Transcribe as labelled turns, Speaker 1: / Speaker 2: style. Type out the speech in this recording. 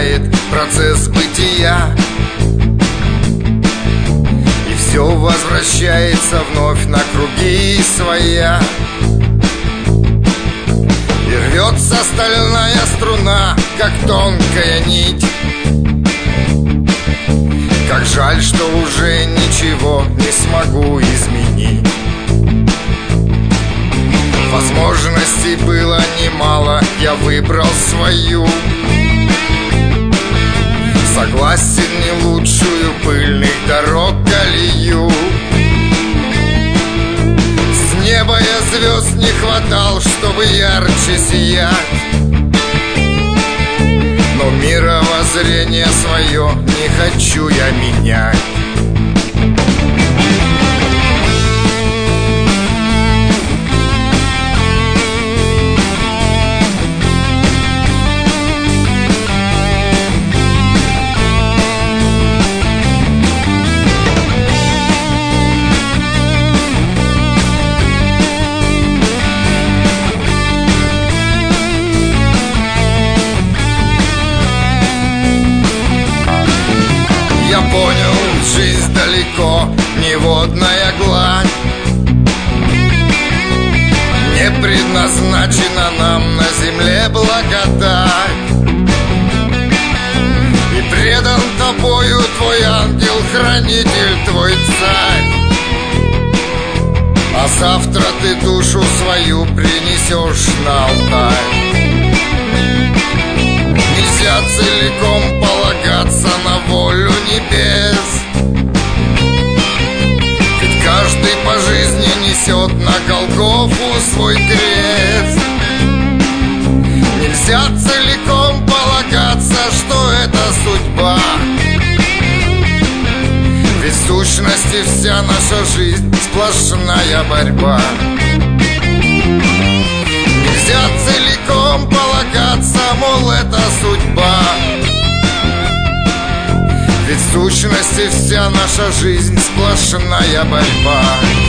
Speaker 1: замедляет процесс бытия, и все возвращается вновь на круги своя. И рвется стальная струна, как тонкая нить. Как жаль, что уже ничего не смогу изменить. Возможностей было немало, я выбрал свою. Согласен, не лучшую пыльных дорог колею. С неба я звезд не хватал, чтобы ярче сиять, но мировоззрение свое не хочу я менять. Я понял, жизнь далеко не водная гладь, не предназначена нам на земле благодать. И предан тобою твой ангел-хранитель, твой царь. А завтра ты душу свою принесешь на алтарь. Нельзя целиком полагаться на волю небес, ведь каждый по жизни несет на Голгофу свой крест. Нельзя целиком полагаться, что это судьба, ведь в сущности вся наша жизнь сплошная борьба. Нельзя целиком полагаться, мол, это судьба, ведь в сущности вся наша жизнь сплошная борьба.